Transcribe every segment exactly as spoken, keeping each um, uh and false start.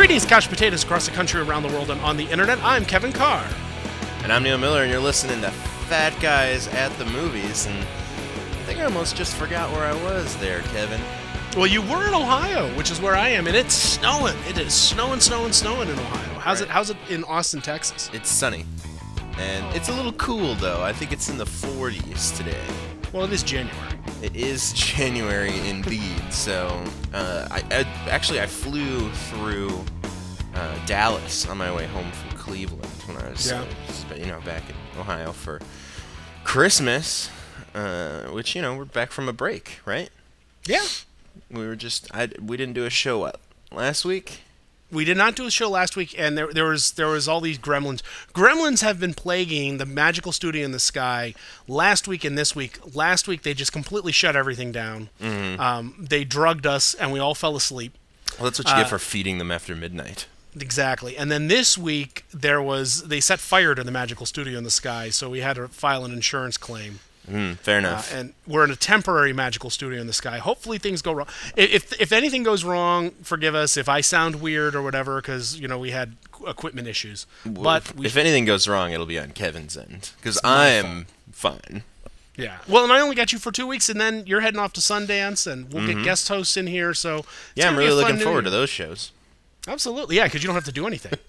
Greetings, couch potatoes across the country, around the world, and on the internet. I'm Kevin Carr. And I'm Neil Miller, and you're listening to Fat Guys at the Movies. And I think I almost just forgot where I was there, Kevin. Well, you were in Ohio, which is where I am, and it's snowing. It is snowing, snowing, snowing in Ohio. How's Right. it? How's it in Austin, Texas? It's sunny. And it's a little cool, though. I think it's in the forties today. Well, it is January. It is January indeed. So, uh, I, I actually I flew through uh, Dallas on my way home from Cleveland when I was, Yeah. uh, you know, back in Ohio for Christmas, uh, which, you know, we're back from a break, right? Yeah. We were just I we didn't do a show up last week. We did not do a show last week, and there, there was there was all these gremlins. Gremlins have been plaguing the Magical Studio in the Sky last week and this week. Last week, they just completely shut everything down. Mm-hmm. Um, they drugged us, and we all fell asleep. Well, that's what you Uh, get for feeding them after midnight. Exactly. And then this week, there was they set fire to the Magical Studio in the Sky, so we had to file an insurance claim. Mm, fair Uh, enough. and we're in a temporary Magical Studio in the Sky. Hopefully things go wrong. If if anything goes wrong, forgive us. If I sound weird or whatever, because you know we had equipment issues. Well, But if, we, if anything goes wrong, it'll be on Kevin's end because my I am fine. yeah. Well, and I only got you for two weeks, and then you're heading off to Sundance, and we'll get guest hosts in here. So it's Yeah, gonna I'm be a really fun looking New forward to Year. those shows. Absolutely, yeah, because you don't have to do anything.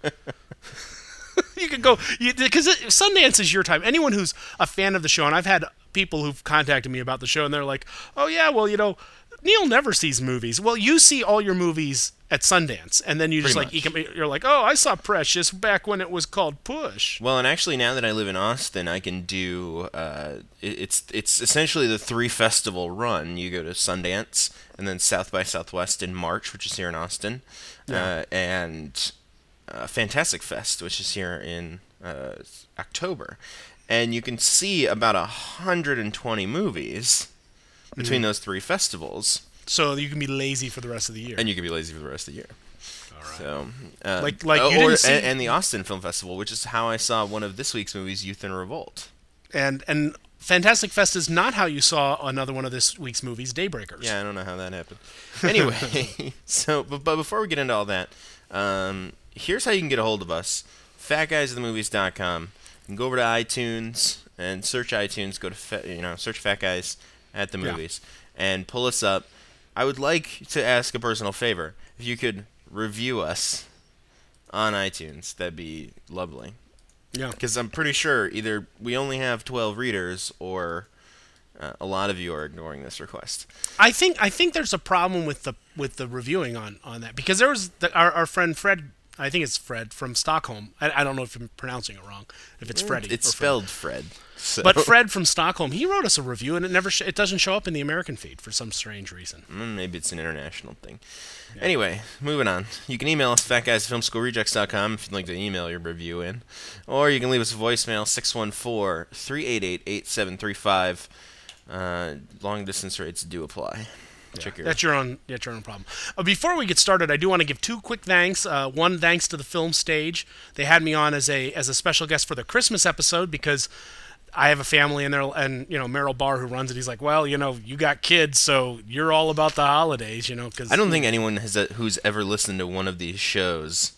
You can go because Sundance is your time. Anyone who's a fan of the show, and I've had people who've contacted me about the show, and they're like, "Oh yeah, well, you know, Neil never sees movies." Well, you see all your movies at Sundance, and then you just Pretty like much. econ- you're like, "Oh, I saw Precious back when it was called Push." Well, and actually, now that I live in Austin, I can do. Uh, it, it's it's essentially the three festival run. You go to Sundance, and then South by Southwest in March, which is here in Austin, Yeah. uh, and uh, Fantastic Fest, which is here in uh, October, and you can see about a hundred and twenty movies between those three festivals, So you can be lazy for the rest of the year. and you can be lazy for the rest of the year. All right. So, uh, Like- like oh, you or, didn't see- and, and the Austin Film Festival, which is how I saw one of this week's movies, Youth in Revolt. and and Fantastic Fest is not how you saw another one of this week's movies, Daybreakers. Yeah, I don't know how that happened. Anyway, so but, but before we get into all that, um, here's how you can get a hold of us: fat guys at the movies dot com. You can go over to iTunes and search iTunes. Go to fa- you know search Fat Guys at the Yeah. Movies and pull us up. I would like to ask a personal favor: if you could review us on iTunes, that'd be lovely. Yeah. Because I'm pretty sure either we only have twelve readers or uh, a lot of you are ignoring this request. I think I think there's a problem with the with the reviewing on, on that because there was the, our our friend Fred. I think it's Fred from Stockholm. I, I don't know if I'm pronouncing it wrong. If it's Freddie, It's or Fred. spelled Fred. so- But Fred from Stockholm, he wrote us a review, and it never sh- it doesn't show up in the American feed for some strange reason. Mm, maybe it's an international thing. Anyway, moving on. You can email us, fat guys at film school rejects dot com, if you'd like to email your review in. Or you can leave us a voicemail, six one four, three eight eight, eight seven three five. Uh, long distance rates do apply. Check your... That's your own that's your own problem. Uh, before we get started, I do want to give two quick thanks. Uh, one thanks to the Film Stage. They had me on as a as a special guest for the Christmas episode because I have a family in there, and you know Merrill Barr, who runs it, he's like, well, you know, you got kids, so you're all about the holidays, you know. Cause I don't think anyone has uh, who's ever listened to one of these shows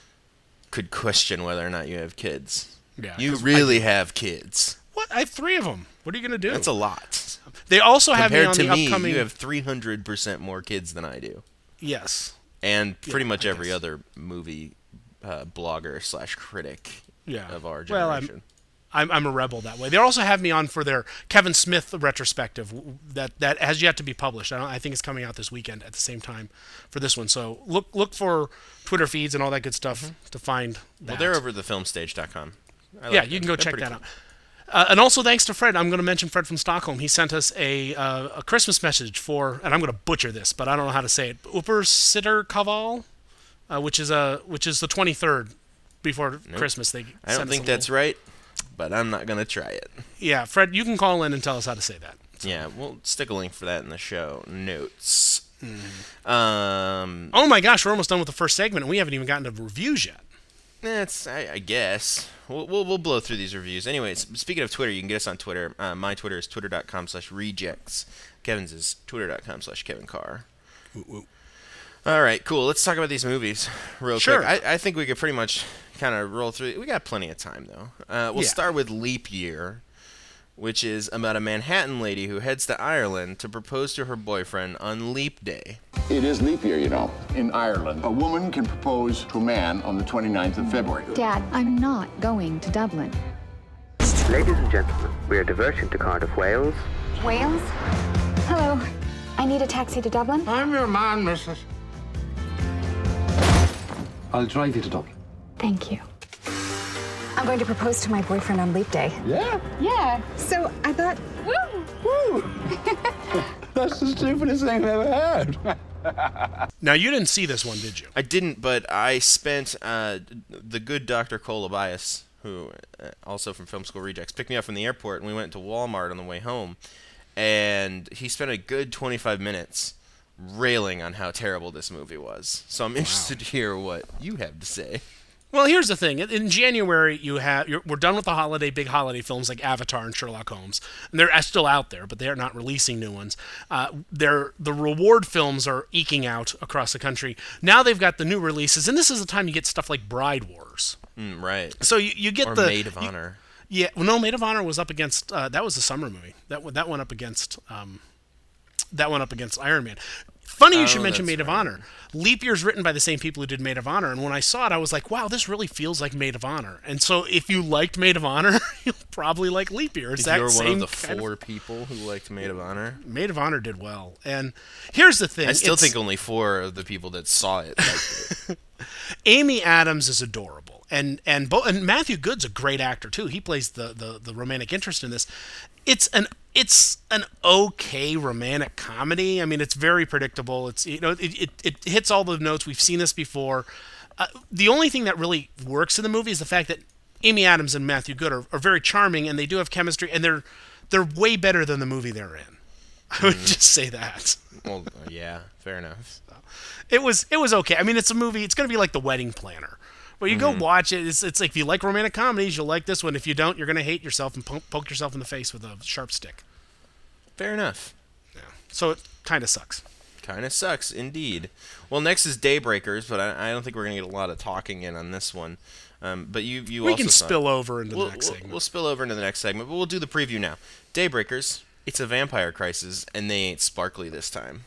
could question whether or not you have kids. Yeah, You 'cause really have kids. What? I have three of them. What are you gonna do? That's a lot. They also have me Compared on to the me, upcoming. you have three hundred percent more kids than I do. Yes. And pretty Yeah, much I every guess. other movie uh, blogger slash critic Yeah. of our Well, I'm- generation. I'm I'm a rebel that way. They also have me on for their Kevin Smith retrospective w- that that has yet to be published. I, don't, I think it's coming out this weekend at the same time for this one. So look look for Twitter feeds and all that good stuff to find that. Well, they're over at the film stage dot com. I like yeah, them. you can go They're check pretty that cool. out. Uh, and also thanks to Fred. I'm going to mention Fred from Stockholm. He sent us a uh, a Christmas message for, and I'm going to butcher this, but I don't know how to say it. Upper Sitter Kaval, uh, which is a which is the twenty-third before Christmas. They I sent don't us think a that's little- right, but I'm not going to try it. Yeah, Fred, you can call in and tell us how to say that. Yeah, we'll stick a link for that in the show notes. Mm-hmm. Um, Oh my gosh, we're almost done with the first segment, and we haven't even gotten to reviews yet. That's, I, I guess. We'll, we'll we'll blow through these reviews. Anyways, speaking of Twitter, you can get us on Twitter. Uh, my Twitter is twitter dot com slash rejects. Kevin's is twitter dot com slash Kevin Carr. All right, cool. Let's talk about these movies real Sure. quick. I, I think we could pretty much kind of roll through. We got plenty of time, though. Uh, we'll Yeah. start with Leap Year, which is about a Manhattan lady who heads to Ireland to propose to her boyfriend on Leap Day. It is leap year, you know. In Ireland, a woman can propose to a man on the twenty-ninth of February. Dad, I'm not going to Dublin. Ladies and gentlemen, we are diverting to Cardiff, Wales. Wales? Hello. I need a taxi to Dublin. I'm your man, missus. I'll drive you to Dublin. Thank you. I'm going to propose to my boyfriend on Leap Day. Yeah? Yeah. So I thought, woo! Woo! That's the stupidest thing I've ever heard. Now, you didn't see this one, did you? I didn't, but I spent uh, the good Doctor Cole Abias, who uh, also from Film School Rejects, picked me up from the airport, and we went to Walmart on the way home. And he spent a good twenty-five minutes railing on how terrible this movie was. So I'm interested to hear what you have to say. Well, here's the thing. In January, you have you're, we're done with the holiday, big holiday films like Avatar and Sherlock Holmes, and they're still out there, but they are not releasing new ones. Uh, they're the reward films are eking out across the country. Now they've got the new releases, and this is the time you get stuff like Bride Wars. Mm, right. So you, you get Or the Maid of you- Honor. Yeah, well, no, Maid of Honor was up against uh, that was a summer movie. That one- that went up against um, that went up against Iron Man. Funny you Oh, should mention that's Maid of right. Honor. Leap Year's written by the same people who did Maid of Honor, and when I saw it, I was like, wow, this really feels like Maid of Honor. And so if you liked Maid of Honor, you'll probably like Leap Year. It's If that you're one same of the kind four people who liked Maid of Honor, Maid of Honor did well. And here's the thing. I still it's- think only four of the people that saw it liked it. Amy Adams is adorable, and and Bo- and Matthew Good's a great actor too. He plays the, the the romantic interest in this. It's an it's an okay romantic comedy. I mean, it's very predictable. It's you know it it, it hits all the notes. We've seen this before. Uh, the only thing that really works in the movie is the fact that Amy Adams and Matthew Good are, are very charming, and they do have chemistry, and they're they're way better than the movie they're in. I would just say that. Well, uh, yeah, fair enough. It was it was okay. I mean, it's a movie. It's going to be like The Wedding Planner. Well, you Mm-hmm. go watch it. It's, it's like if you like romantic comedies, you'll like this one. If you don't, you're going to hate yourself and poke, poke yourself in the face with a sharp stick. Fair enough. So it kind of sucks. Kind of sucks, indeed. Well, next is Daybreakers, but I, I don't think we're going to get a lot of talking in on this one. Um, but you, you We also can saw it. spill over into We'll, the next we'll, segment. we'll spill over into the next segment, but we'll do the preview now. Daybreakers, it's a vampire crisis, and they ain't sparkly this time.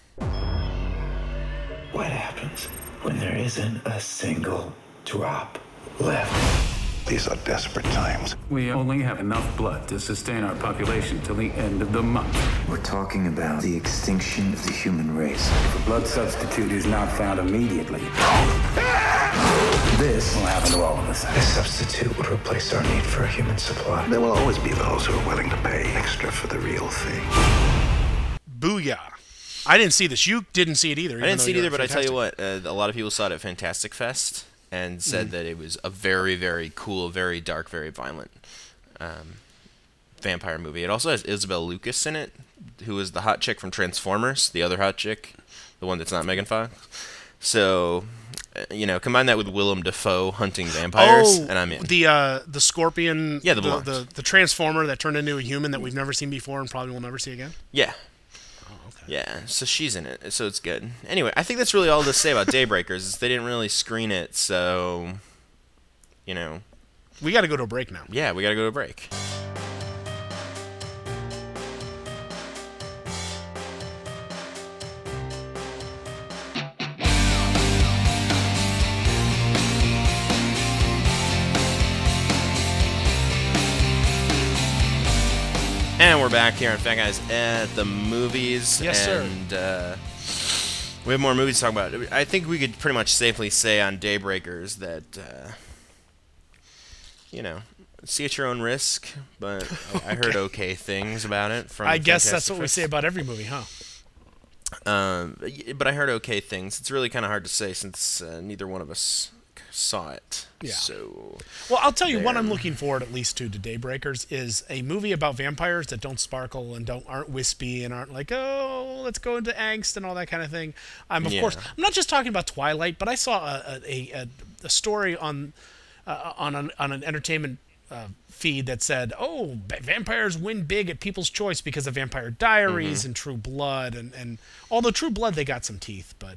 What happens when there isn't a single drop left? These are desperate times. We only have enough blood to sustain our population till the end of the month. We're talking about the extinction of the human race. If a blood substitute is not found immediately, this will happen to all of us. A substitute would replace our need for a human supply. There will always be those who are willing to pay extra for the real thing. Booyah. I didn't see this. You didn't see it either. I didn't see it either, but I tell you what, uh, a lot of people saw it at Fantastic Fest and said Mm. that it was a very, very cool, very dark, very violent um, vampire movie. It also has Isabel Lucas in it, who is the hot chick from Transformers, the other hot chick, the one that's not Megan Fox. So, uh, you know, combine that with Willem Dafoe hunting vampires, Oh, and I'm in. the uh, the scorpion. Yeah, the the, blonde. the the transformer that turned into a human that we've never seen before and probably will never see again. Yeah. Oh, okay. Yeah, so she's in it, so it's good. Anyway, I think that's really all to say about Daybreakers, is they didn't really screen it, so, you know, We got to go to a break now. yeah, we gotta go to a break. And we're back here on Fat Guys at the Movies. Yes, sir. and, uh, we have more movies to talk about. I think we could pretty much safely say on Daybreakers that, uh, you know, see at your own risk, but I, I heard okay things about it from I guess that's Fantastic what we Fest. say about every movie, huh? Um, but y- but I heard okay things. It's really kind of hard to say since uh, neither one of us saw it. Yeah. So, Well, I'll tell you what There. I'm looking forward at least to to Daybreakers is a movie about vampires that don't sparkle and don't aren't wispy and aren't like, oh, let's go into angst and all that kind of thing. Um, of Yeah. course, I'm not just talking about Twilight, but I saw a a, a, a story on uh, on an, on an entertainment uh, feed that said, oh, va- vampires win big at People's Choice because of Vampire Diaries Mm-hmm. and True Blood, and and although True Blood they got some teeth, but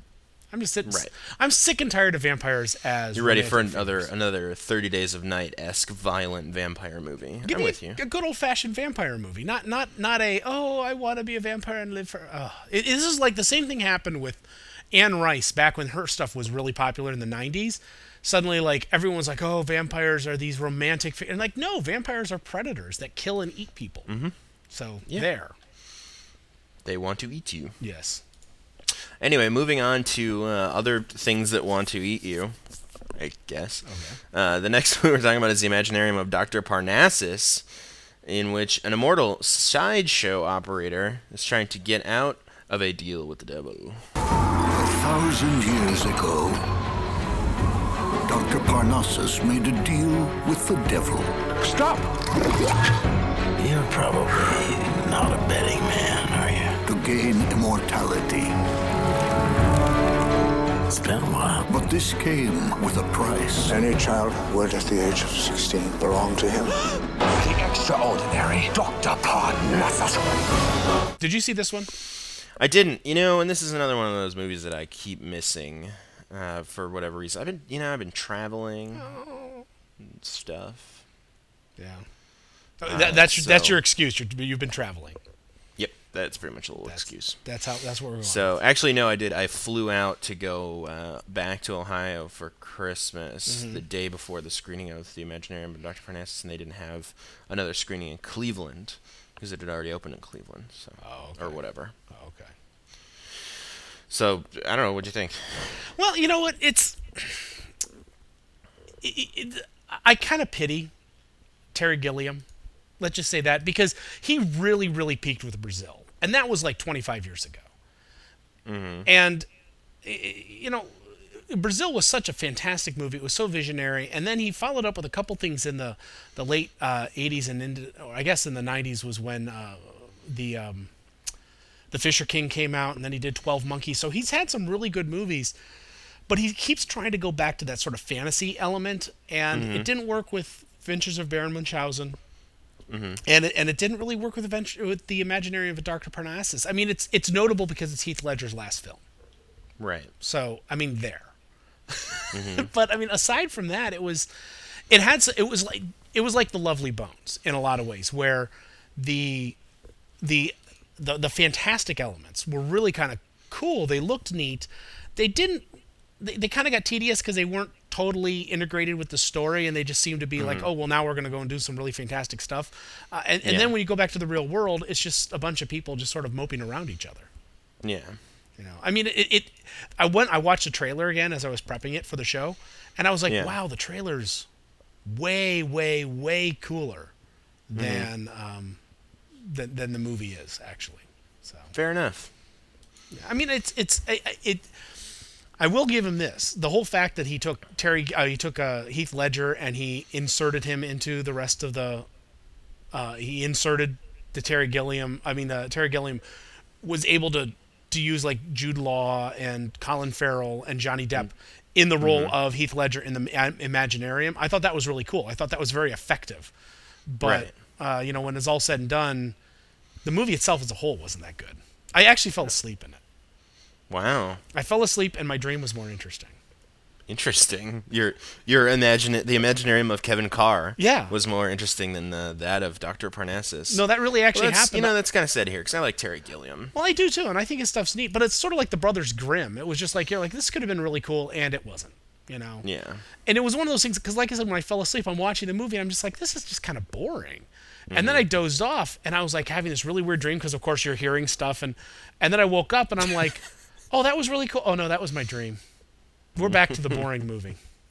I'm just sitting. Right. I'm sick and tired of vampires as. You're ready for romantic another figures. another thirty Days of Night-esque violent vampire movie. Give I'm me with you. a good old fashioned vampire movie, not not not a oh I want to be a vampire and live for. Uh, it, this is like the same thing happened with Anne Rice back when her stuff was really popular in the nineties. Suddenly, like everyone was like, oh, vampires are these romantic, fi-. and like no, vampires are predators that kill and eat people. Mm-hmm. So Yeah. there, They want to eat you. yes. Anyway, moving on to uh, other things that want to eat you, I guess. Okay. Uh, the next one we're talking about is the Imaginarium of Doctor Parnassus, in which an immortal sideshow operator is trying to get out of a deal with the devil. A thousand years ago, Doctor Parnassus made a deal with the devil. Stop! You're probably not a betting man, are you? To gain immortality. It's been a while. But this came with a price. Any child born at the age of sixteen belonged to him. The extraordinary Doctor Parnassus. Did you see this one? I didn't, you know, and this is another one of those movies that I keep missing uh, for whatever reason. I've been, you know, I've been traveling and stuff. Yeah. Uh, that, that's so- that's your excuse. You're, you've been traveling. Yep, that's pretty much a little That's, excuse. That's how. That's what we're going. So actually, no, I did. I flew out to go uh, back to Ohio for Christmas Mm-hmm. the day before the screening of the Imaginarium of Doctor Parnassus, and they didn't have another screening in Cleveland because it had already opened in Cleveland, so Oh, okay. or whatever. Oh, okay. So I don't know. What'd you think? Well, you know what? It's. It, it, I kind of pity Terry Gilliam. Let's just say that because he really, really peaked with Brazil, and that was like twenty-five years ago. Mm-hmm. And i- you know, Brazil was such a fantastic movie. It was so visionary, and then he followed up with a couple things in the the late uh, eighties and into, or I guess in the nineties was when uh, the um, the Fisher King came out, and then he did twelve Monkeys. So he's had some really good movies. But he keeps trying to go back to that sort of fantasy element, and Mm-hmm. it didn't work with Adventures of Baron Munchausen, Mm-hmm. and it, and it didn't really work with Adventure, with the Imaginarium of Doctor Parnassus. I mean, it's it's notable because it's Heath Ledger's last film, Right. so I mean, there. Mm-hmm. But I mean, aside from that, it was it had s- it was like it was like The Lovely Bones in a lot of ways, where the the the, the fantastic elements were really kind of cool. They looked neat. They didn't. They, they kind of got tedious because they weren't totally integrated with the story, and they just seemed to be like, oh, well, now we're going to go and do some really fantastic stuff. Uh, and and Yeah. then when you go back to the real world, it's just a bunch of people just sort of moping around each other. Yeah. You know, I mean, it, it. I went. I watched the trailer again as I was prepping it for the show, and I was like, Yeah. wow, the trailer's way, way, way cooler than um, than, than the movie is actually. So. Fair enough. I mean, it's it's I- I- it. I will give him this: the whole fact that he took Terry, uh, he took uh, Heath Ledger, and he inserted him into the rest of the. Uh, he inserted the Terry Gilliam. I mean, uh, Terry Gilliam was able to to use like Jude Law and Colin Farrell and Johnny Depp in the role of Heath Ledger in the Ma- Imaginarium. I thought that was really cool. I thought that was very effective. But uh, you know, when it's all said and done, the movie itself as a whole wasn't that good. I actually fell asleep in it. Wow. I fell asleep and my dream was more interesting. Interesting. Your your imagine the Imaginarium of Kevin Carr Yeah. was more interesting than the, that of Doctor Parnassus. No, that really Well, actually that's, happened. You know, that's kind of sad here because I like Terry Gilliam. Well, I do too, and I think his stuff's neat. But it's sort of like the Brothers Grimm. It was just like you're like this could have been really cool, and it wasn't. You know. Yeah. And it was one of those things because, like I said, when I fell asleep, I'm watching the movie, and I'm just like, this is just kind of boring. And then I dozed off, and I was like having this really weird dream because, of course, you're hearing stuff, and and then I woke up, and I'm like, oh, that was really cool. Oh no, that was my dream. We're back to the boring movie.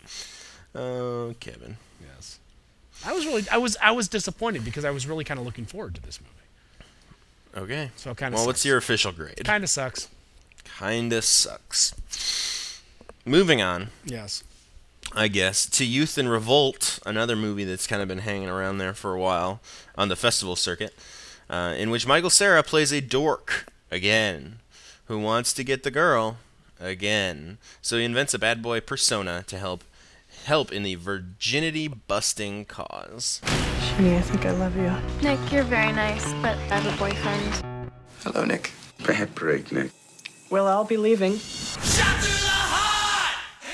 Oh, Kevin. Yes. I was really, I was, I was disappointed because I was really kind of looking forward to this movie. Okay. So it kinda Well, sucks. what's your official grade? Kind of sucks. Kinda sucks. Moving on, Yes. I guess, to Youth in Revolt, another movie that's kind of been hanging around there for a while on the festival circuit, uh, in which Michael Cera plays a dork again, who wants to get the girl again. So he invents a bad boy persona to help help in the virginity busting cause. Shani, I think I love you. Nick, you're very nice, but I have a boyfriend. Hello, Nick. Bad break, Nick. Well, I'll be leaving. Shot through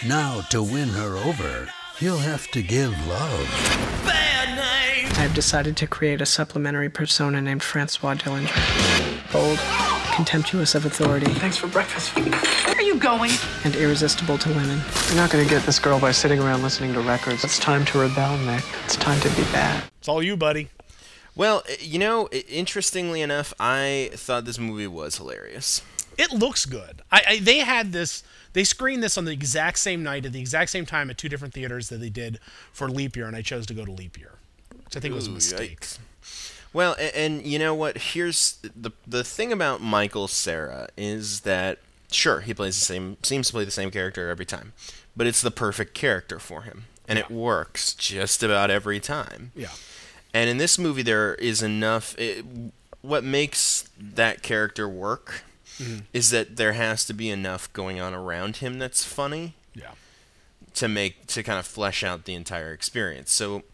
Now, to win her over, you'll have to give love. Bad name! I've decided to create a supplementary persona named Francois Dillinger. Bold, contemptuous of authority. Thanks for breakfast. Where are you going? And irresistible to women. You're not going to get this girl by sitting around listening to records. It's time to rebel, Nick. It's time to be bad. It's all you, buddy. Well, you know, interestingly enough, I thought this movie was hilarious. It looks good. I, I they had this. They screened this on the exact same night at the exact same time at two different theaters that they did for Leap Year, and I chose to go to Leap Year, which I think Ooh, was a mistake. Yikes. Well, and, and you know what? Here's the the thing about Michael Cera is that sure he plays the same, seems to play the same character every time, but it's the perfect character for him, and yeah. it works just about every time. Yeah. And in this movie, there is enough. It, what makes that character work? Mm-hmm. Is that there has to be enough going on around him that's funny, yeah, to make to kind of flesh out the entire experience. So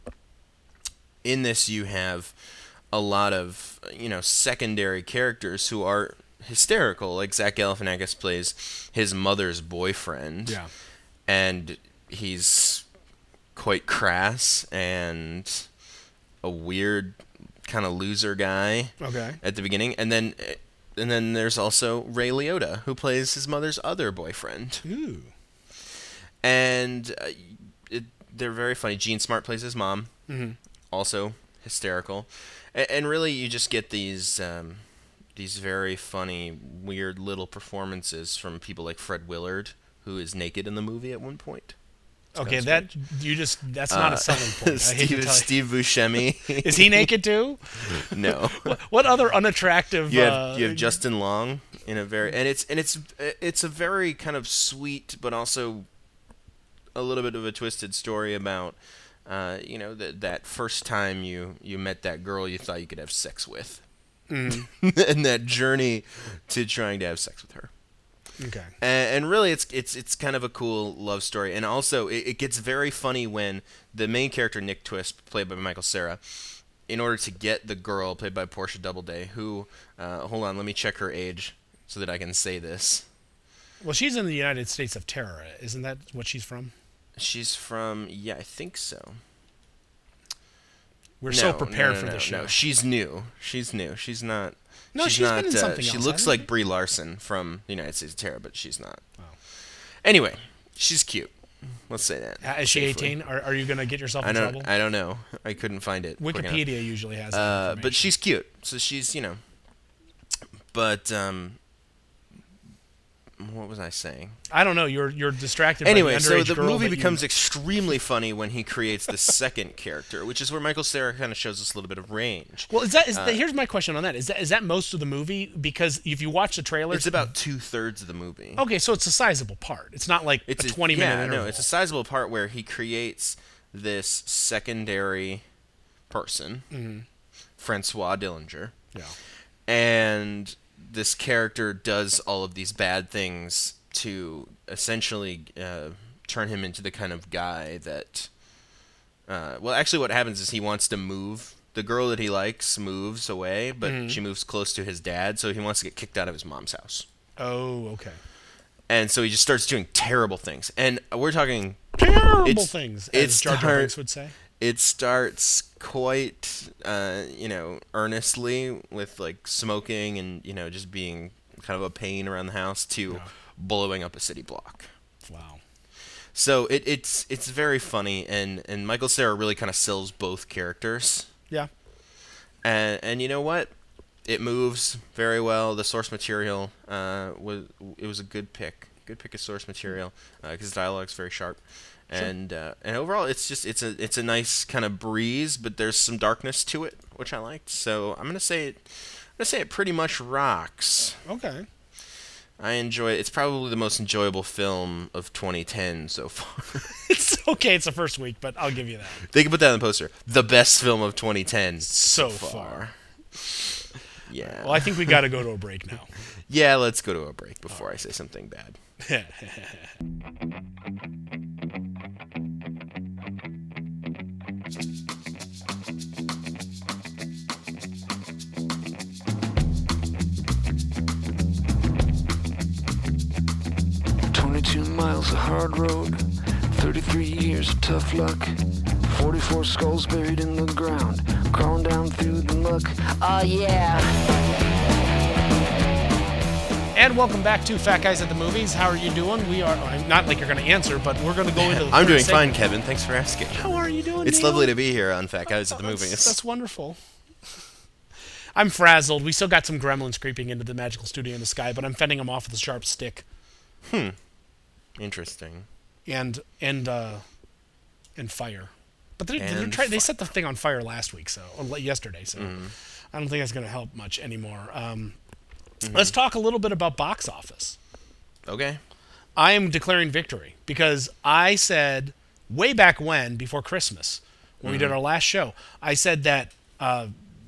in this, you have a lot of you know secondary characters who are hysterical, like Zach Galifianakis plays his mother's boyfriend, yeah, and he's quite crass and a weird kind of loser guy. Okay. At the beginning, and then. And then there's also Ray Liotta, who plays his mother's other boyfriend. Ooh. And uh, it, they're very funny. Gene Smart plays his mom, mm-hmm. also hysterical. And, and really, you just get these um, these very funny, weird little performances from people like Fred Willard, who is naked in the movie at one point. It's okay, that you just that's not uh, a selling point. Steve, I hate to tell Steve Buscemi. Is he naked too? No. What, what other unattractive? You have, uh, you have Justin Long in a very and it's and it's it's a very kind of sweet but also a little bit of a twisted story about uh, you know that that first time you you met that girl you thought you could have sex with, mm. and that journey to trying to have sex with her. Okay. And, and really, it's it's it's kind of a cool love story, and also it, it gets very funny when the main character Nick Twist, played by Michael Cera, in order to get the girl played by Portia Doubleday, who, uh, hold on, let me check her age so that I can say this. Well, she's in the United States of Terror, isn't that what she's from? She's from, yeah, I think so. We're no, so prepared no, no, for no, this show. No, she's new. She's new. She's not. No, she's, she's not. been in uh, something she else, looks hasn't like she? Brie Larson from the United States of Terror, but she's not. Oh. Anyway, she's cute. Let's say that. Uh, is she eighteen? Are, are you going to get yourself in I don't, trouble? I don't know. I couldn't find it. Wikipedia usually has that uh, information. But she's cute, so she's you know. But um, what was I saying? I don't know. You're you're distracted. Anyway, by the so underage the girl movie that becomes you... extremely funny when he creates the second character, which is where Michael Cera kind of shows us a little bit of range. Well, is that is uh, that, here's my question on that. Is that is that most of the movie? Because if you watch the trailers, it's about two thirds of the movie. Okay, so it's a sizable part. It's not like it's a twenty minute yeah, interval. no, it's a sizable part where he creates this secondary person, mm-hmm. Francois Dillinger. Yeah, and this character does all of these bad things to essentially uh, turn him into the kind of guy that... Uh, well, actually what happens is he wants to move. The girl that he likes moves away, but mm-hmm. she moves close to his dad, so he wants to get kicked out of his mom's house. Oh, okay. And so he just starts doing terrible things. And we're talking... Terrible things, as it's Jar Jar start, Binks would say. It starts quite, uh, you know, earnestly with, like, smoking and, you know, just being kind of a pain around the house to... Yeah. blowing up a city block. Wow. So it, it's it's very funny, and, and Michael Cera really kind of sells both characters. Yeah. And and you know what? It moves very well. The source material uh, was it was a good pick. Good pick of source material because uh, the dialogue's very sharp. And sure. uh, and overall, it's just it's a it's a nice kind of breeze, but there's some darkness to it, which I liked. So I'm gonna say it. I'm gonna say it pretty much rocks. Okay. I enjoy it. It's probably the most enjoyable film of twenty ten so far. It's okay. It's the first week, but I'll give you that. They can put that on the poster. The best film of twenty ten so, so far. far. Yeah. Well, I think we got to go to a break now. Yeah, let's go to a break before I say something bad. Twenty-two miles of hard road, thirty-three years of tough luck, forty-four skulls buried in the ground, crawling down through the muck. Oh yeah. And welcome back to Fat Guys at the Movies. How are you doing? We are, not like you're going to answer, but we're going to go into the I'm doing segment. fine, Kevin. Thanks for asking. How are you doing, It's Neil? lovely to be here on Fat Guys at the That's- Movies. That's wonderful. I'm frazzled. We still got some gremlins creeping into the magical studio in the sky, but I'm fending them off with a sharp stick. Hmm. Interesting. And and uh, and fire. But they And try, they fi- set the thing on fire last week, so or like yesterday. So Mhm. I don't think that's going to help much anymore. Um, Mhm. Let's talk a little bit about box office. Okay. I am declaring victory because I said way back when, before Christmas, when we did Mhm. our last show, I said that uh,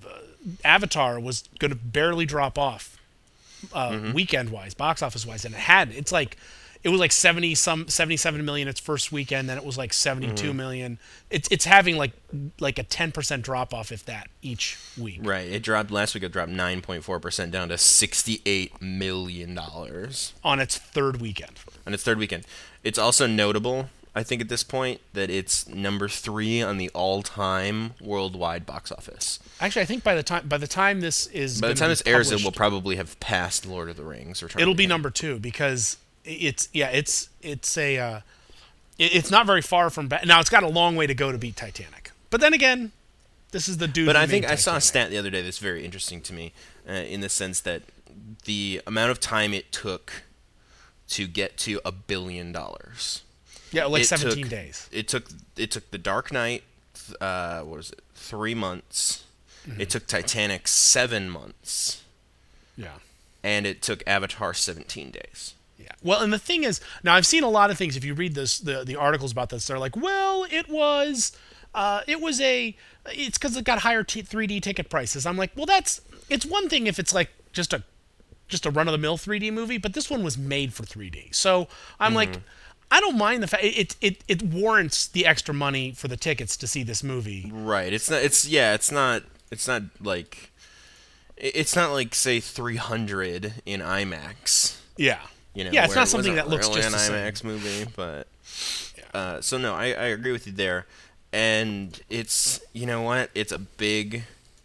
Avatar was going to barely drop off uh, Mhm. weekend-wise, box office-wise, and it had. It's like it was like seventy some seventy-seven million its first weekend, then it was like seventy-two Mhm. million. It's it's having like like a ten percent drop off, if that, each week. Right. It dropped last week. It dropped nine point four percent down to sixty-eight million dollars on its third weekend. On its third weekend. It's also notable, I think, at this point, that it's number three on the all-time worldwide box office. Actually, I think by the time by the time this is By the gonna time be this airs, it published, will probably have passed Lord of the Rings. Return it'll of be the King. number two because it's yeah it's it's a uh, it, it's not very far from ba- now it's got a long way to go to beat Titanic, but then again, this is the dude. But who I think made I saw a Titanic. stat the other day that's very interesting to me, uh, in the sense that the amount of time it took to get to a billion dollars. Yeah, like It seventeen took- days. It took it took The Dark Knight, uh, what was it? Three months. Mhm. It took Titanic seven months. Yeah. And it took Avatar seventeen days. Yeah. Well, and the thing is, now I've seen a lot of things. If you read this, the the articles about this, they're like, well, it was, uh, it was a, it's because it got higher t- three D ticket prices. I'm like, well, that's, it's one thing if it's like just a, just a run of the mill three D movie, but this one was made for three D. So I'm like, Mhm. I don't mind the fact it, it it warrants the extra money for the tickets to see this movie. Right. It's not. It's yeah. It's not. It's not like. it- It's not like say three hundred in IMAX. Yeah. You know. Yeah, it's where not it something wasn't that looks really just an the same. IMAX movie, but. Uh, so no, I, I agree with you there, and it's you know what it's a big,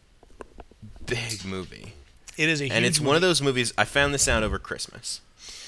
big movie. It is a and huge it's one of those movies. I found this out over Christmas.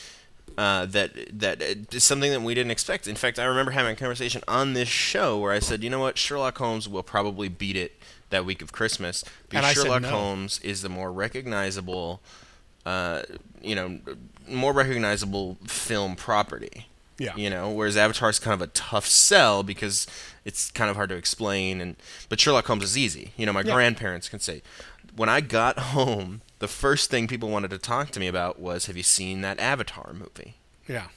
Uh, that that is something that we didn't expect. In fact, I remember having a conversation on this show where I said, you know what, Sherlock Holmes will probably beat it that week of Christmas because And I said Sherlock no. Holmes is the more recognizable, uh, you know, more recognizable film property. Yeah. You know, whereas Avatar's kind of a tough sell because it's kind of hard to explain, and but Sherlock Holmes is easy. You know, my Yeah. grandparents can say, when I got home, the first thing people wanted to talk to me about was, have you seen that Avatar movie? Yeah.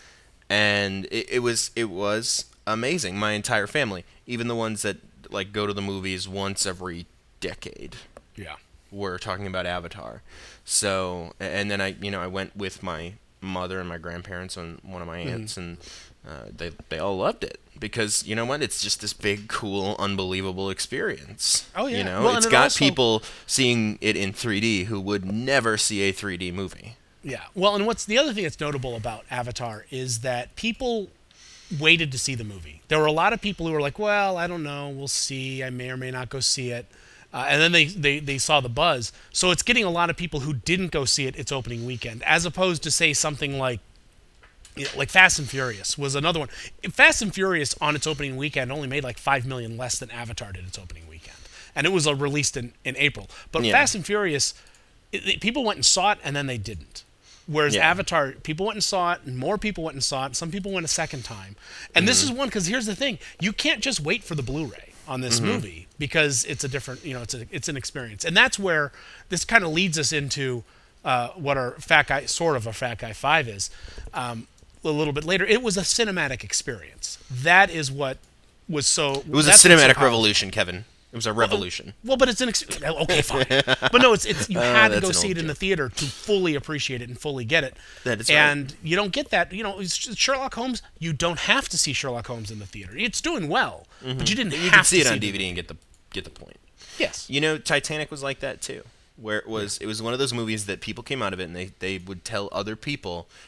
And it, it was it was amazing. My entire family, even the ones that like go to the movies once every decade, Yeah. were talking about Avatar. So, and then I, you know, I went with my mother and my grandparents and one of my Mhm. aunts, and uh, they they all loved it because you know what? It's just this big, cool, unbelievable experience. Oh, yeah. You know, Well, and it's it got also- people seeing it in three D who would never see a three D movie. Yeah. Well, and what's the other thing that's notable about Avatar is that people waited to see the movie. There were a lot of people who were like, well, I don't know, we'll see. I may or may not go see it. Uh, and then they, they, they saw the buzz. So it's getting a lot of people who didn't go see it its opening weekend, as opposed to, say, something like you know, like Fast and Furious was another one. Fast and Furious on its opening weekend only made like five million dollars less than Avatar did its opening weekend. And it was uh, released in, in April. But Yeah. Fast and Furious, it, it- people went and saw it and then they didn't. Whereas Yeah. Avatar, people went and saw it, and more people went and saw it. Some people went a second time. And this Mhm. is one, because here's the thing. You can't just wait for the Blu-ray on this Mhm. movie because it's a different, you know, it's a, it's an experience. And that's where this kind of leads us into uh, what our Fat Guy, sort of a Fat Guy five is. Um, a little bit later, it was a cinematic experience. That is what was so... It was a that's what's so cinematic powerful. revolution, Kevin. It was a revolution. Well, but it's an ex- okay, fine. But no, it's it's you Oh, had to that's go an see old it in the joke. theater to fully appreciate it and fully get it. That is right. and you don't get that. You know, it's just Sherlock Holmes. You don't have to see Sherlock Holmes in the theater. It's doing well, but you didn't You have can to see it on the- D V D and get the get the point. Yes. You know, Titanic was like that too, where it was it was one of those movies that people came out of it and they, they would tell other people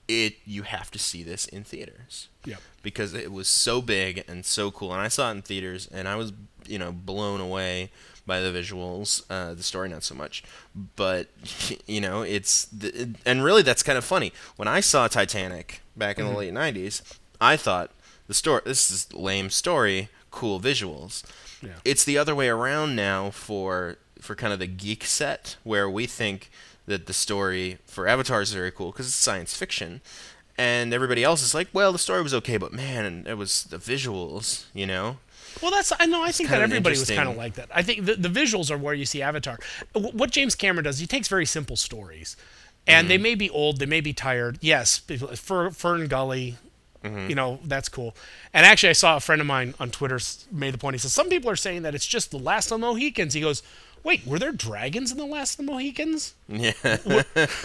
it you have to see this in theaters. Yep. Because it was so big and so cool, and I saw it in theaters, and I was, you know, blown away by the visuals, uh, the story not so much, but you know, it's the, and really that's kind of funny. When I saw Titanic back in mm-hmm. the late nineties, I thought the story, this is lame story, cool visuals. Yeah. It's the other way around now for for kind of the geek set, where we think that the story for Avatar is very cool because it's science fiction, and everybody else is like, well, the story was okay, but man, it was the visuals, you know. Well, that's I know I it's think that everybody was interesting... kind of like that. I think the, the visuals are where you see Avatar. What James Cameron does, he takes very simple stories, and mm-hmm. they may be old, they may be tired. Yes, Fer, Fern Gully. Mm-hmm. You know, that's cool. And actually, I saw a friend of mine on Twitter made the point. He says, some people are saying that it's just The Last of the Mohicans. He goes, wait, were there dragons in The Last of the Mohicans? Yeah. were,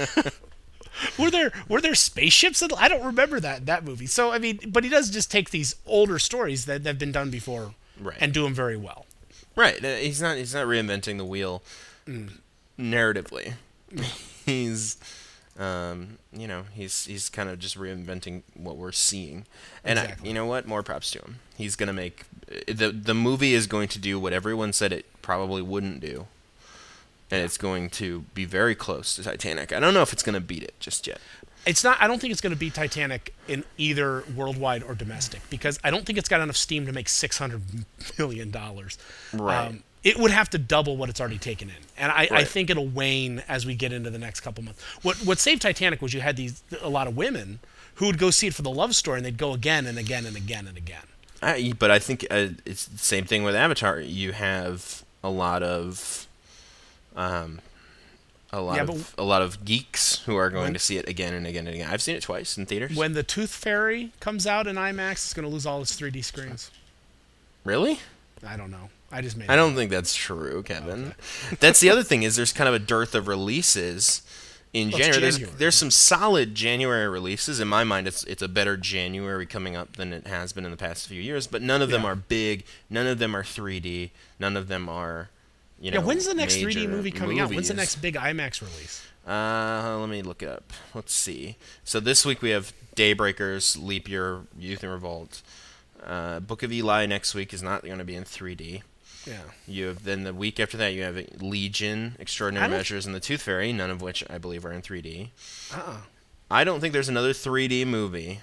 were there were there spaceships? In, I don't remember that that movie. So, I mean, but he does just take these older stories that have been done before right. and do them very well. Right. He's not, he's not reinventing the wheel mm. narratively. he's... Um, you know, he's he's kind of just reinventing what we're seeing, and exactly. I, you know what? More props to him. He's gonna make the the movie is going to do what everyone said it probably wouldn't do, and it's going to be very close to Titanic. I don't know if it's gonna beat it just yet. It's not. I don't think it's going to beat Titanic in either worldwide or domestic because I don't think it's got enough steam to make six hundred million dollars. Right. Um, it would have to double what it's already taken in, and I, right. I think it'll wane as we get into the next couple months. What what saved Titanic was you had these a lot of women who would go see it for the love story, and they'd go again and again and again and again. I, but I think uh, it's the same thing with Avatar. You have a lot of, um, a lot yeah, of a lot of geeks who are going when, to see it again and again and again. I've seen it twice in theaters. When the Tooth Fairy comes out in IMAX, it's going to lose all its three D screens. Really? I don't know. I just made. I don't think that's true, Kevin. Okay. That's the other thing is there's kind of a dearth of releases in well, January. There's, January. There's some solid January releases. In my mind, it's it's a better January coming up than it has been in the past few years. But none of them yeah. are big. None of them are three D. None of them are, you know. Yeah. When's the next three D movie coming movies. out? When's the next big IMAX release? Uh, let me look it up. Let's see. So this week we have Daybreakers, Leap Year, Youth in Revolt. Uh, Book of Eli next week is not going to be in three D. Yeah. You have then the week after that you have Legion, Extraordinary Measures, and The Tooth Fairy, none of which I believe are in three D. Uh-uh. I don't think there's another three D movie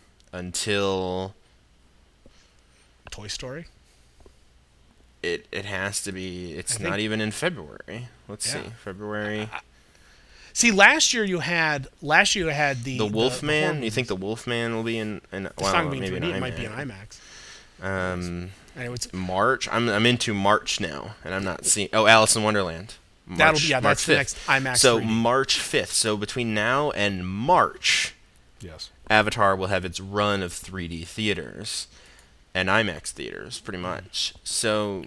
until Toy Story. It it has to be. It's I not think, even in February. Let's yeah. see, February. I, I, see, last year you had last year you had the the Wolfman. The you think the Wolfman will be in? in it's well, not gonna be in maybe three D. in It might be in IMAX. Um. Anyway, it's, March. I'm I'm into March now, and I'm not seeing. Oh, Alice in Wonderland. March, that'll be yeah. March That's fifth. the next IMAX. So three D. March fifth. So between now and March, yes, Avatar will have its run of three D theaters and IMAX theaters, pretty much. So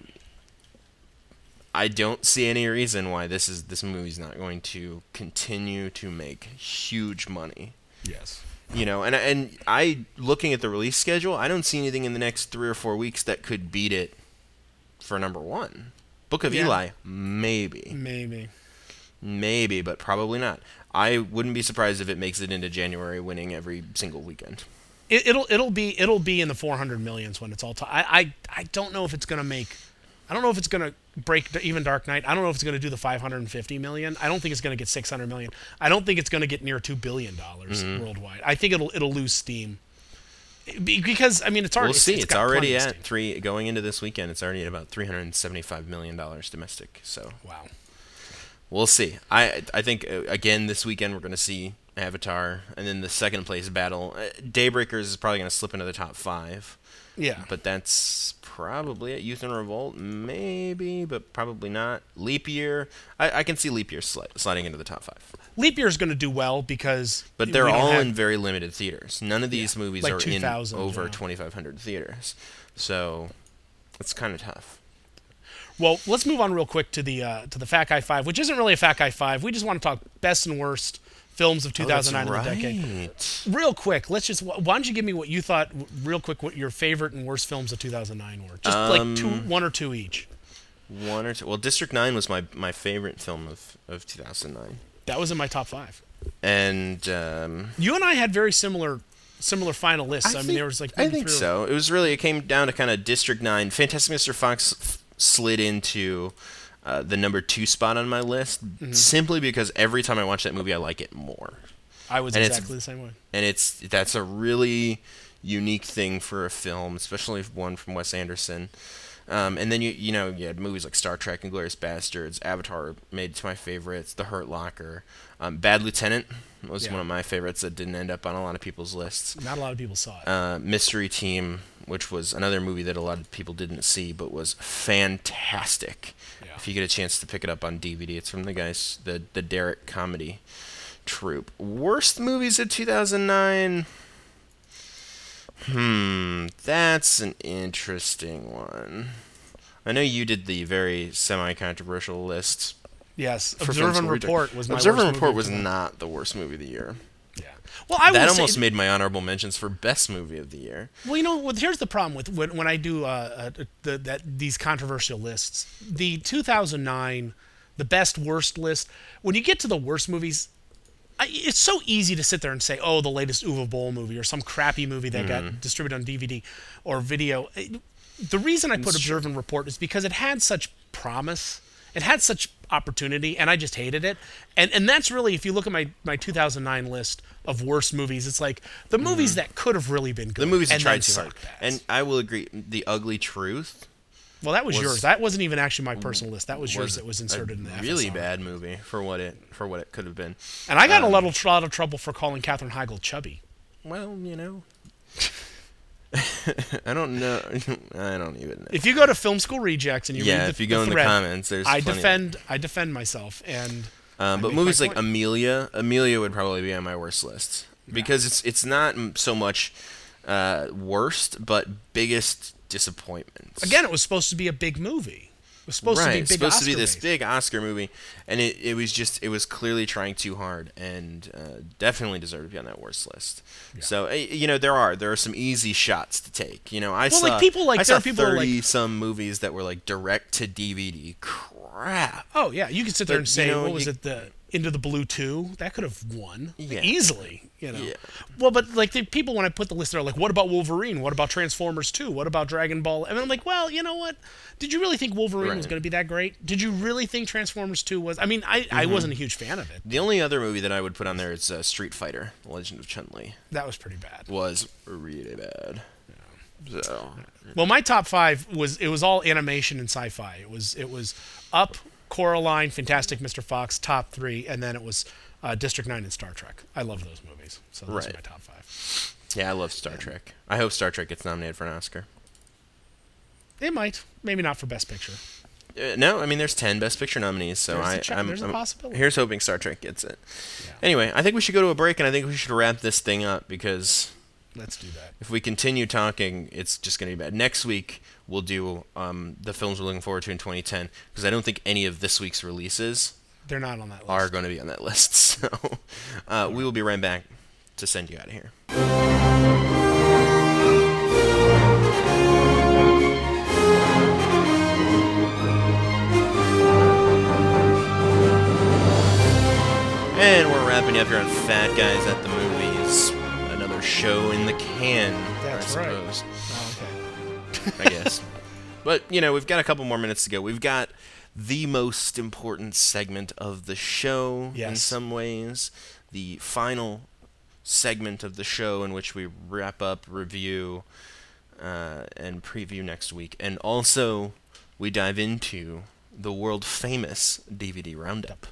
I don't see any reason why this is this movie's not going to continue to make huge money. Yes. You know, and and I looking at the release schedule, I don't see anything in the next three or four weeks that could beat it for number one. Book of yeah. Eli, maybe, maybe, maybe, but probably not. I wouldn't be surprised if it makes it into January, winning every single weekend. It, it'll it'll be it'll be in the four hundred millions when it's all. T- I I I don't know if it's gonna make. I don't know if it's going to break even Dark Knight. I don't know if it's going to do the five hundred fifty million. I don't think it's going to get six hundred million. I don't think it's going to get near two billion dollars mm-hmm. worldwide. I think it'll it'll lose steam. Because I mean it's already We'll see. It's, it's, it's already at steam. three going into this weekend. It's already at about three hundred seventy-five million dollars domestic. So wow. We'll see. I I think uh, again this weekend we're going to see Avatar, and then the second place battle. Uh, Daybreakers is probably going to slip into the top five. Yeah. But that's probably at Youth in Revolt, maybe, but probably not. Leap Year, I, I can see Leap Year sli- sliding into the top five. Leap Year is going to do well because... But they're all have, in very limited theaters. None of these yeah, movies like are in over yeah. twenty-five hundred theaters. So it's kind of tough. Well, let's move on real quick to the uh, to the Fat Guy five, which isn't really a Fat Guy five. We just want to talk best and worst films of two thousand nine oh, of the right. decade. Real quick, let's just why don't you give me what you thought real quick what your favorite and worst films of two thousand nine were? Just um, like two one or two each. One or two. Well, District nine was my my favorite film of, of two thousand nine. That was in my top five. And um, you and I had very similar similar final lists. I, I mean, think, there was like I think so. Of... It was really it came down to kind of District Nine. Fantastic Mister Fox f- slid into uh, the number two spot on my list mm-hmm. simply because every time I watch that movie, I like it more. I was and exactly the same way. And it's that's a really unique thing for a film, especially one from Wes Anderson. Um, and then you you know you had movies like Star Trek, Inglourious Bastards, Avatar made it to my favorites, The Hurt Locker, um, Bad Lieutenant was yeah. one of my favorites that didn't end up on a lot of people's lists. Not a lot of people saw it. Uh, Mystery Team, which was another movie that a lot of people didn't see, but was fantastic. Yeah. If you get a chance to pick it up on D V D, it's from the guys the the Derek Comedy Troupe. Worst movies of two thousand nine. Hmm, that's an interesting one. I know you did the very semi-controversial list. Yes, Observe and Report was my Observe worst and Report movie was not the worst movie of the year. Yeah. Well, I that will almost say, made my honorable mentions for best movie of the year. Well, you know, well, here's the problem with when, when I do uh, uh, the, that these controversial lists. The two thousand nine, the best worst list. When you get to the worst movies, I, it's so easy to sit there and say, "Oh, the latest Uwe Boll movie or some crappy movie that mm-hmm. got distributed on D V D or video." The reason I put Observe and Report is because it had such promise. It had such opportunity, and I just hated it. And and that's really, if you look at my, my two thousand nine list of worst movies, it's like the movies mm-hmm. that could have really been good. The movies that and tried too hard. And I will agree, The Ugly Truth. Well, that was, was yours. That wasn't even actually my personal list. That was, was yours that was inserted in the really F S R. Bad movie for what it for what it could have been. And I got um, um, a lot of, lot of trouble for calling Katherine Heigl chubby. Well, you know. I don't know. I don't even know. If you go to Film School Rejects and you yeah, read the, if you go the in thread, the comments, there's I plenty defend. of... I defend myself, and um, but movies like Amelia, Amelia would probably be on my worst list because yeah. it's it's not so much uh, worst, but biggest disappointments. Again, it was supposed to be a big movie. It was supposed right. to be big. It's supposed Oscar to be this based. big Oscar movie, and it, it was just it was clearly trying too hard, and uh, definitely deserved to be on that worst list. Yeah. So you know there are there are some easy shots to take. You know I well, saw like people like I there saw are people thirty like, some movies that were like direct to D V D. Crap. Oh yeah, you could sit there but, and say, you know, what was you, it, the Into the Blue two? That could have won yeah. easily. You know. Yeah. Well, but like the people when I put the list there, are like, what about Wolverine? What about Transformers two? What about Dragon Ball? And I'm like, well, you know what? Did you really think Wolverine right. was going to be that great? Did you really think Transformers two was? I mean, I, mm-hmm. I wasn't a huge fan of it. The only other movie that I would put on there is uh, Street Fighter: The Legend of Chun-Li. That was pretty bad. Was really bad. Yeah. So. Well, my top five was it was all animation and sci-fi. It was it was Up, Coraline, Fantastic Mister Fox, top three, and then it was uh, District nine and Star Trek. I love those movies, so those right. are my top five. Yeah, I love Star Trek. I hope Star Trek gets nominated for an Oscar. It might, maybe not for Best Picture. Uh, no, I mean there's ten Best Picture nominees, so there's I, a ch- I'm, there's a I'm possibility. Here's hoping Star Trek gets it. Yeah. Anyway, I think we should go to a break, and I think we should wrap this thing up because let's do that. If we continue talking, it's just going to be bad. Next week we'll do um, the films we're looking forward to in twenty ten because I don't think any of this week's releases they're not on that list. Are going to be on that list. So uh, we will be right back to send you out of here. And we're wrapping up here on Fat Guys at the Movies. Another show in the can, That's I right. suppose. Oh, okay. I guess. But, you know, we've got a couple more minutes to go. We've got the most important segment of the show yes. in some ways. The final segment of the show in which we wrap up, review, uh, and preview next week. And also, we dive into the world-famous D V D Roundup.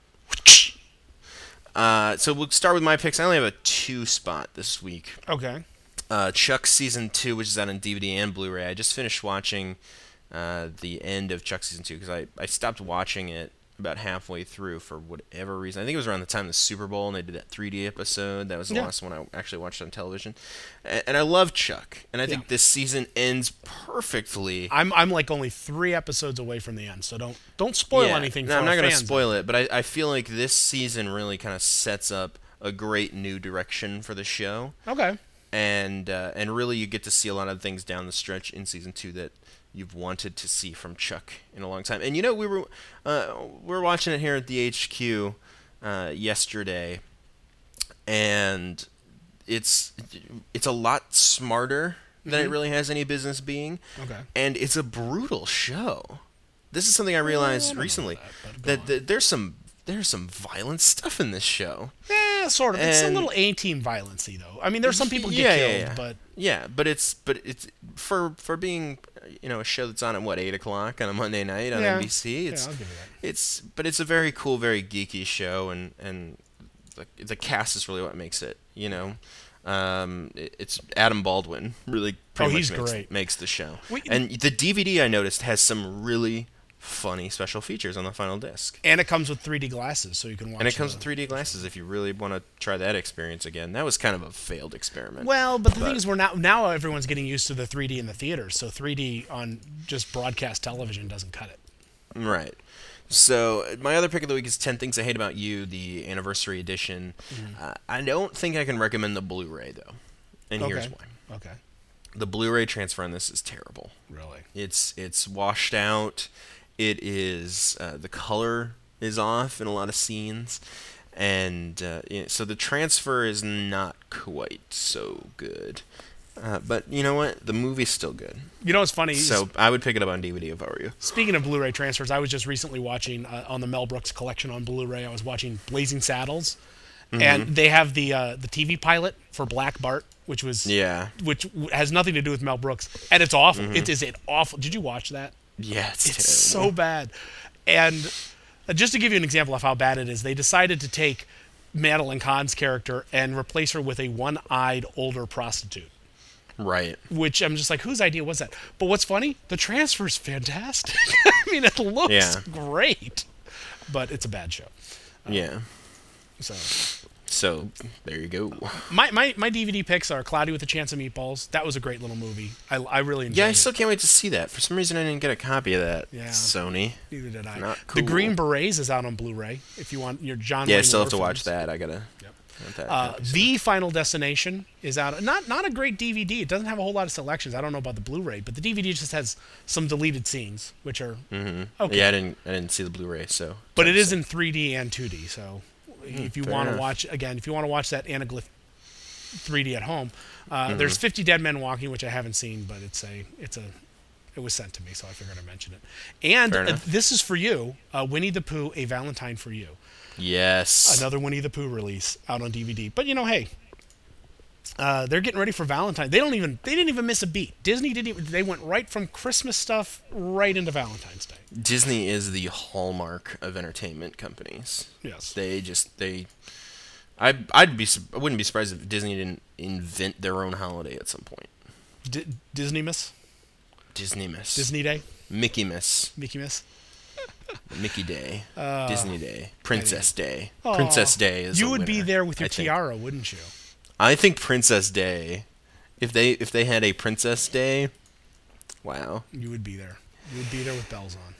Uh, so we'll start with my picks. I only have a two spot this week. Okay. Uh, Chuck Season two, which is out on D V D and Blu-ray. I just finished watching uh, the end of Chuck Season two because I, I stopped watching it about halfway through for whatever reason. I think it was around the time of the Super Bowl and they did that three D episode. That was the yeah. last one I actually watched on television. And, and I love Chuck. And I think yeah. this season ends perfectly. I'm I'm like only three episodes away from the end, so don't don't spoil yeah. anything. No, for I'm our not going to fans. spoil it, but I, I feel like this season really kind of sets up a great new direction for the show. Okay. And uh, and really you get to see a lot of things down the stretch in season two that you've wanted to see from Chuck in a long time. And you know we were uh, we we're watching it here at the H Q uh, yesterday, and it's it's a lot smarter than Mhm. it really has any business being. Okay. And it's a brutal show. This is something I realized I don't know recently that, but go that, that there's some there's some violent stuff in this show. Eh, sort of. It's a And- little A-team violency, though. I mean, there's some people get yeah, killed, yeah, yeah. but yeah, but it's but it's for for being you know a show that's on at what eight o'clock on a Monday night on Yeah. N B C. It's Yeah, I'll give you that. it's but it's a very cool, very geeky show, and and the, the cast is really what makes it. You know, um, it, it's Adam Baldwin really. Pretty Oh, much he's makes, great. Makes the show, We- and the D V D I noticed has some really funny special features on the final disc. and it comes with three D glasses, so you can watch. And it comes the- with three D glasses if you really want to try that experience again. That was kind of a failed experiment. Well, but the thing is, we're now now everyone's getting used to the three D in the theaters, so three D on just broadcast television doesn't cut it. Right. So my other pick of the week is ten Things I Hate About You, the anniversary edition. Mm-hmm. Uh, I don't think I can recommend the Blu-ray though, and here's Okay. why. Okay. The Blu-ray transfer on this is terrible. Really? It's it's washed out. It is uh, the color is off in a lot of scenes, and uh, yeah, so the transfer is not quite so good. Uh, but you know what? The movie's still good. You know what's funny? So I would pick it up on D V D if I were you. Speaking of Blu-ray transfers, I was just recently watching uh, on the Mel Brooks collection on Blu-ray. I was watching Blazing Saddles, and they have the uh, the T V pilot for Black Bart, which was Yeah. which w- has nothing to do with Mel Brooks, and it's awful. Mhm. It is an awful. Did you watch that? Yeah, it's, It's terrible. so bad. And uh, just to give you an example of how bad it is, they decided to take Madeline Kahn's character and replace her with a one-eyed older prostitute. Right. Which I'm just like, whose idea was that? But what's funny? The transfer's fantastic. I mean, it looks Yeah. great, but it's a bad show. Yeah. So So there you go. my, my, my D V D picks are Cloudy with a Chance of Meatballs. That was a great little movie. I, I really enjoyed Yeah, I it. still can't wait to see that. For some reason, I didn't get a copy of that. Yeah. Sony. Neither did I. Not The cool. Green Berets is out on Blu-ray. If you want your John. Yeah, I Wayne still have to Moore watch films. that. I gotta. want that Uh, copy. the Final Destination is out. Not not a great D V D. It doesn't have a whole lot of selections. I don't know about the Blu-ray, but the D V D just has some deleted scenes, which are Mhm. okay. Yeah, I didn't. I didn't see the Blu-ray, so. But it is in three D and two D. So if you fair want to enough. watch again, if you want to watch that Anaglyph three D at home, uh, Mhm. there's fifty Dead Men Walking, which I haven't seen, but it's a it's a it was sent to me, so I figured I'd mention it. And Fair uh, enough. this is for you, uh, Winnie the Pooh: A Valentine for You. Yes. Another Winnie the Pooh release out on D V D. But you know, hey, uh, they're getting ready for Valentine. They don't even they didn't even miss a beat. Disney didn't even, they went right from Christmas stuff right into Valentine's Day. Disney is the hallmark of entertainment companies. Yes. They just they. I I'd be su- I wouldn't be surprised if Disney didn't invent their own holiday at some point. D- Disney Miss, Disney Miss. Disney Day, Mickey Miss. Mickey Miss. Mickey Day. Uh, Disney Day. Princess Day. Aw. Princess Day is You a would be winner, there with your I think. tiara, wouldn't you? I think Princess Day. If they if they had a Princess Day, wow. You would be there. You would be there with bells on.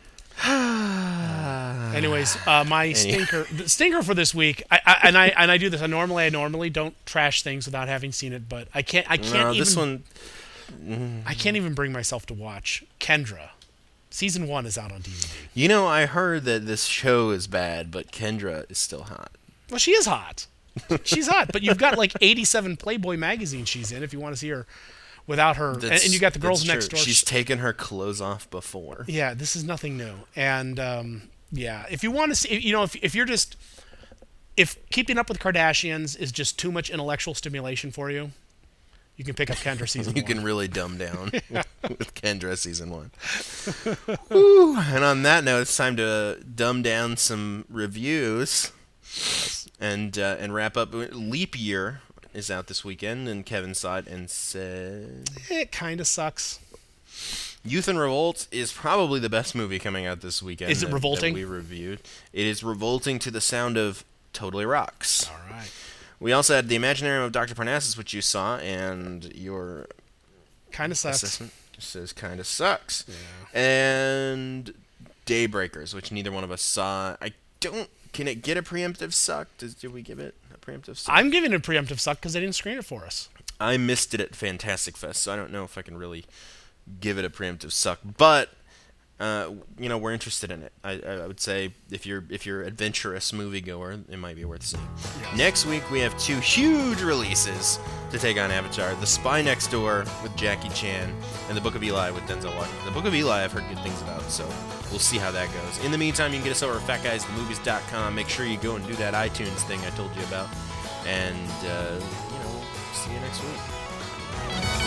Uh, anyways, uh, my stinker, the stinker for this week, I, I, and I and I do this. I normally I normally don't trash things without having seen it, but I can't. I can't No, even. this one. I can't even bring myself to watch Kendra. Season one is out on D V D. You know, I heard that this show is bad, but Kendra is still hot. Well, she is hot. She's hot, but you've got like eighty-seven Playboy magazines she's in if you want to see her without her. And, That's- and you got the girls that's next true. door. She's taken her clothes off before. Yeah, this is nothing new. And um, yeah, if you want to see, you know, if if you're just if keeping up with Kardashians is just too much intellectual stimulation for you, you can pick up Kendra season You one. can really dumb down with Kendra season one. Woo. And on that note, it's time to dumb down some reviews and uh, and wrap up. Leap Year is out this weekend, and Kevin saw it and said It kind of sucks. Youth and Revolt is probably the best movie coming out this weekend. Is it that- revolting? That we reviewed. It is revolting to the sound of Totally Rocks. All right. We also had The Imaginarium of Doctor Parnassus, which you saw, and your Kind of sucks. assessment says kind of sucks. Yeah. And Daybreakers, which neither one of us saw. I don't. Can it get a preemptive suck? Does, did we give it a preemptive suck? I'm giving it a preemptive suck because they didn't screen it for us. I missed it at Fantastic Fest, so I don't know if I can really give it a preemptive suck. But uh, you know, we're interested in it. I, I would say if you're if you're adventurous moviegoer, it might be worth seeing. Yes. Next week we have two huge releases to take on Avatar: The Spy Next Door with Jackie Chan, and The Book of Eli with Denzel Washington. The Book of Eli I've heard good things about, so we'll see how that goes. In the meantime, you can get us over at fat guys the movies dot com. Make sure you go and do that iTunes thing I told you about, and uh, you know, see you next week.